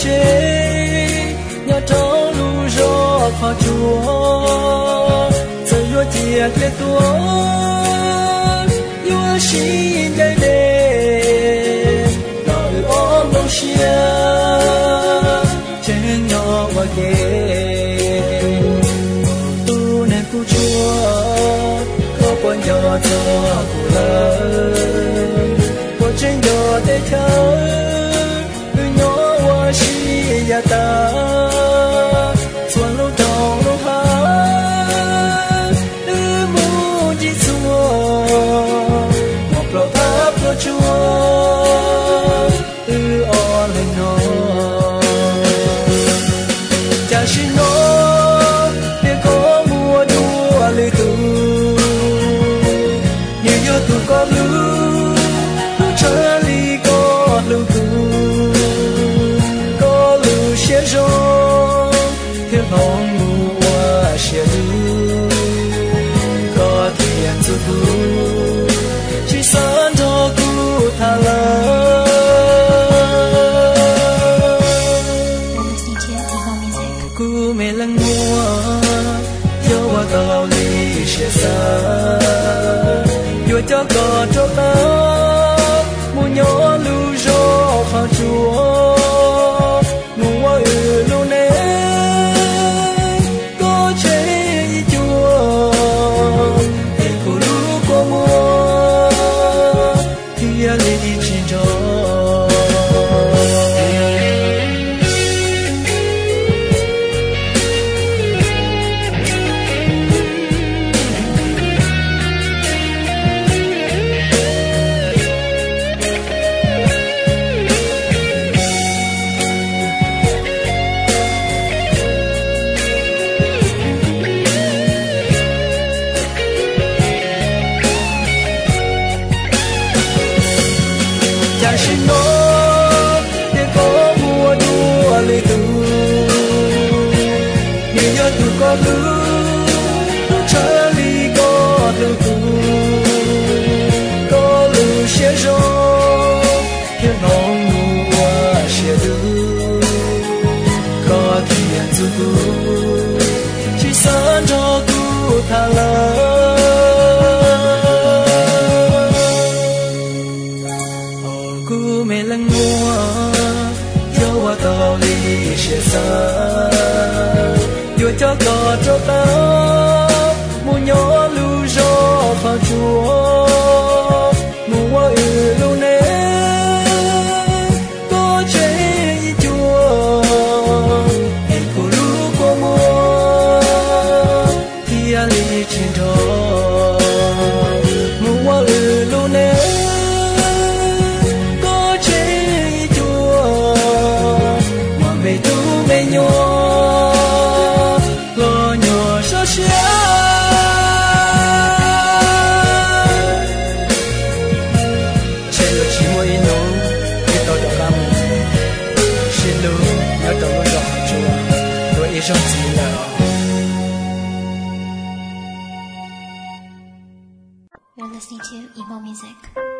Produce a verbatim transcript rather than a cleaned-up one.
chế nhớ trâu lu gió khó chúa giờ yo chia cái tua yo xin dây đê đời ôm lâu xia trên nhỏ và kề tu nên phụ chúa có quan nhỏ cho cụ lớn có trên nhỏ để thơ nhỏ và xì ya ta xuân lâu đầu lâu ha đưa mu chỉ chúa một lọ áp cho chúa đưa on lên nó cha xin nó để có mua đua lư tu như nhớ tu có lưu tu trở đi có lưu tu có lưu sẽ rồi thiên hồng mua sẽ lưu có thiên tu tu chỉ san cho cu thà lơ cu mê lăng mua yo wa tao li sẽ xa yo cho có cho ta mu nhỏ lưu gió khó chúa mu wa ư lu nê có chế chúa e cô lu có mua thì a li chỉ cho cha xin nó để có mua đua lư tu như nhớ tu có lưu tu trở đi có lưu tu có lưu sẽ rồi thiên hồng mua sẽ lưu có thiên tu tu chỉ san cho tu thà lơ cu mê lăng mua yo wa tao li sẽ xa yo cho có cho ta mu nhỏ lưu gió khó chúa mu wa ư lu nê có chế chúa e cô lu có mua thì a li trên đó mu wa ư lu nê mê nhỏ lo nhỏ sao xia trên lối chỉ môi nó biết tao được làm xin lỗi đã tao nói rõ chưa tôi ý trong gì là You're listening to emo music.